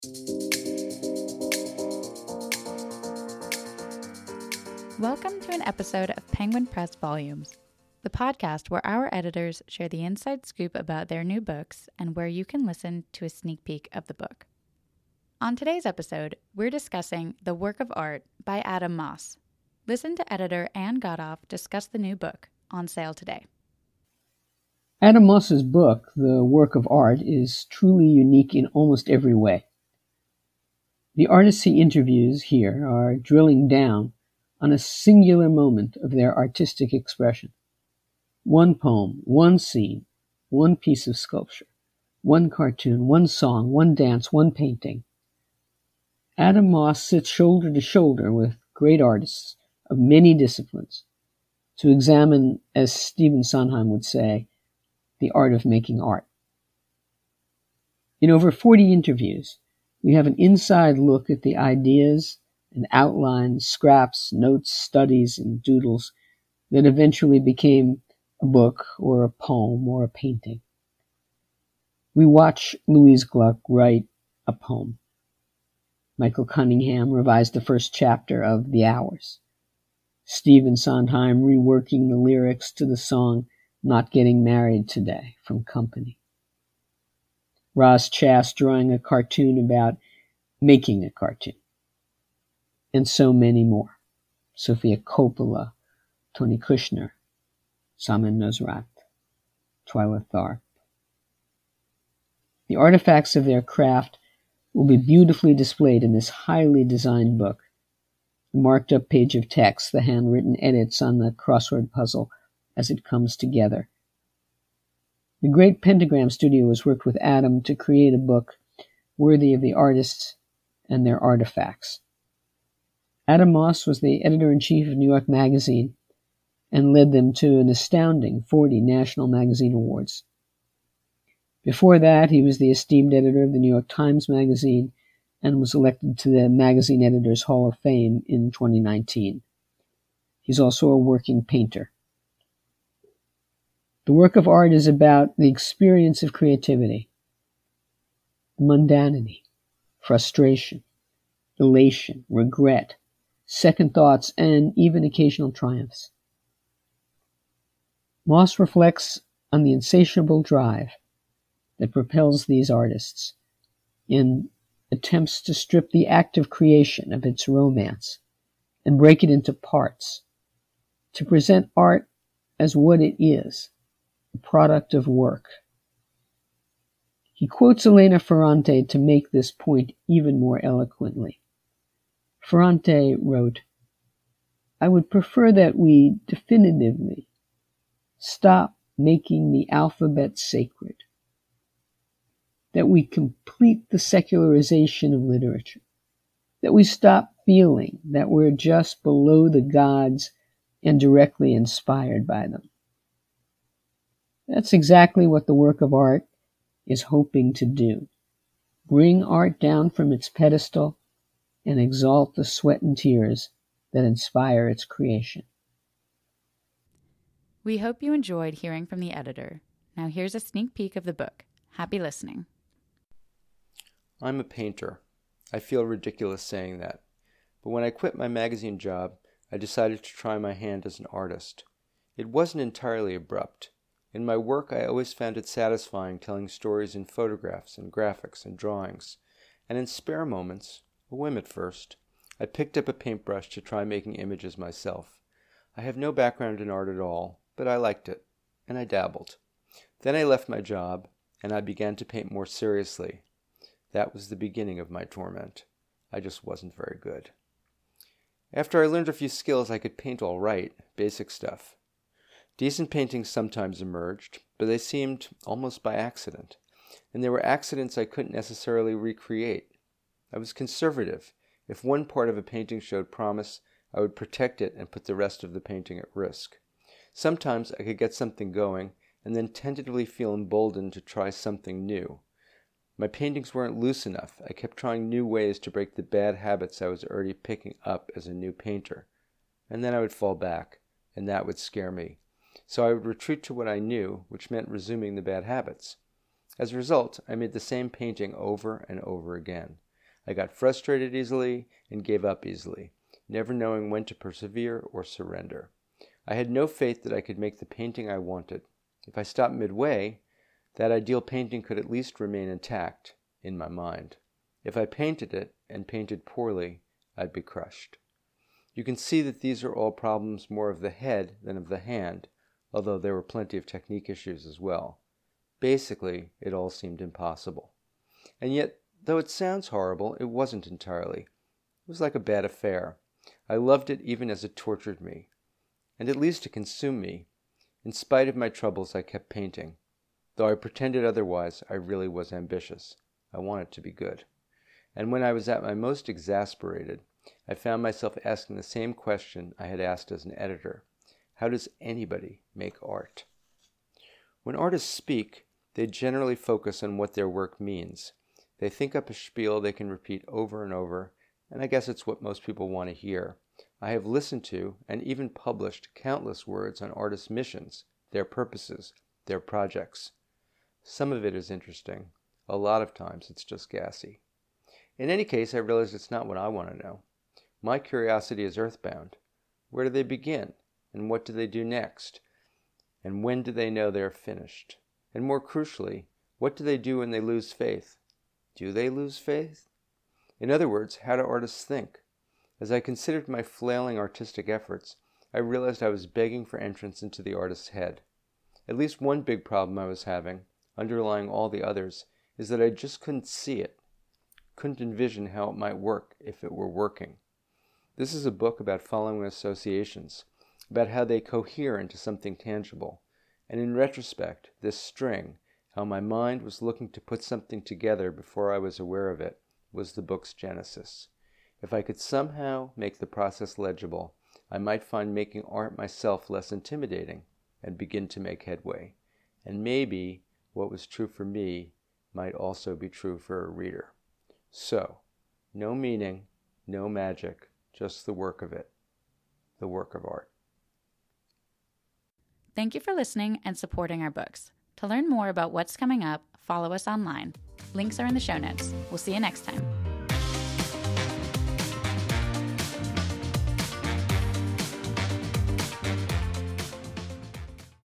Welcome to an episode of Penguin Press Volumes, the podcast where our editors share the inside scoop about their new books and where you can listen to a sneak peek of the book. On today's episode, we're discussing The Work of Art by Adam Moss. Listen to editor Anne Godoff discuss the new book, on sale today. Adam Moss's book, The Work of Art, is truly unique in almost every way. The artists he interviews here are drilling down on a singular moment of their artistic expression. One poem, one scene, one piece of sculpture, one cartoon, one song, one dance, one painting. Adam Moss sits shoulder to shoulder with great artists of many disciplines to examine, as Stephen Sondheim would say, the art of making art. In over 40 interviews, we have an inside look at the ideas and outlines, scraps, notes, studies, and doodles that eventually became a book or a poem or a painting. We watch Louise Gluck write a poem. Michael Cunningham revised the first chapter of The Hours. Stephen Sondheim reworking the lyrics to the song Not Getting Married Today from Company. Roz Chast drawing a cartoon about making a cartoon. And so many more. Sofia Coppola, Tony Kushner, Samin Nosrat, Twyla Tharp. The artifacts of their craft will be beautifully displayed in this highly designed book. The marked up page of text, the handwritten edits on the crossword puzzle as it comes together. The great Pentagram Studio has worked with Adam to create a book worthy of the artists and their artifacts. Adam Moss was the editor-in-chief of New York Magazine and led them to an astounding 40 National Magazine Awards. Before that, he was the esteemed editor of the New York Times Magazine and was elected to the Magazine Editors Hall of Fame in 2019. He's also a working painter. The Work of Art is about the experience of creativity, mundanity, frustration, elation, regret, second thoughts, and even occasional triumphs. Moss reflects on the insatiable drive that propels these artists in attempts to strip the act of creation of its romance and break it into parts, to present art as what it is, a product of work. He quotes Elena Ferrante to make this point even more eloquently. Ferrante wrote, "I would prefer that we definitively stop making the alphabet sacred, that we complete the secularization of literature, that we stop feeling that we're just below the gods and directly inspired by them." That's exactly what the Work of Art is hoping to do. Bring art down from its pedestal and exalt the sweat and tears that inspire its creation. We hope you enjoyed hearing from the editor. Now here's a sneak peek of the book. Happy listening. I'm a painter. I feel ridiculous saying that. But when I quit my magazine job, I decided to try my hand as an artist. It wasn't entirely abrupt. In my work, I always found it satisfying telling stories in photographs and graphics and drawings. And in spare moments, a whim at first, I picked up a paintbrush to try making images myself. I have no background in art at all, but I liked it, and I dabbled. Then I left my job, and I began to paint more seriously. That was the beginning of my torment. I just wasn't very good. After I learned a few skills, I could paint all right, basic stuff. Decent paintings sometimes emerged, but they seemed almost by accident, and there were accidents I couldn't necessarily recreate. I was conservative. If one part of a painting showed promise, I would protect it and put the rest of the painting at risk. Sometimes I could get something going, and then tentatively feel emboldened to try something new. My paintings weren't loose enough. I kept trying new ways to break the bad habits I was already picking up as a new painter. And then I would fall back, and that would scare me. So I would retreat to what I knew, which meant resuming the bad habits. As a result, I made the same painting over and over again. I got frustrated easily and gave up easily, never knowing when to persevere or surrender. I had no faith that I could make the painting I wanted. If I stopped midway, that ideal painting could at least remain intact in my mind. If I painted it, and painted poorly, I'd be crushed. You can see that these are all problems more of the head than of the hand, although there were plenty of technique issues as well. Basically, it all seemed impossible. And yet, though it sounds horrible, it wasn't entirely. It was like a bad affair. I loved it even as it tortured me, and at least it consumed me. In spite of my troubles, I kept painting. Though I pretended otherwise, I really was ambitious. I wanted to be good. And when I was at my most exasperated, I found myself asking the same question I had asked as an editor. How does anybody make art? When artists speak, they generally focus on what their work means. They think up a spiel they can repeat over and over, and I guess it's what most people want to hear. I have listened to and even published countless words on artists' missions, their purposes, their projects. Some of it is interesting. A lot of times it's just gassy. In any case, I realized it's not what I want to know. My curiosity is earthbound. Where do they begin? And what do they do next? And when do they know they are finished? And more crucially, what do they do when they lose faith? Do they lose faith? In other words, how do artists think? As I considered my flailing artistic efforts, I realized I was begging for entrance into the artist's head. At least one big problem I was having, underlying all the others, is that I just couldn't see it, couldn't envision how it might work if it were working. This is a book about following associations, about how they cohere into something tangible. And in retrospect, this string, how my mind was looking to put something together before I was aware of it, was the book's genesis. If I could somehow make the process legible, I might find making art myself less intimidating and begin to make headway. And maybe what was true for me might also be true for a reader. So, no meaning, no magic, just the work of it, the work of art. Thank you for listening and supporting our books. To learn more about what's coming up, follow us online. Links are in the show notes. We'll see you next time.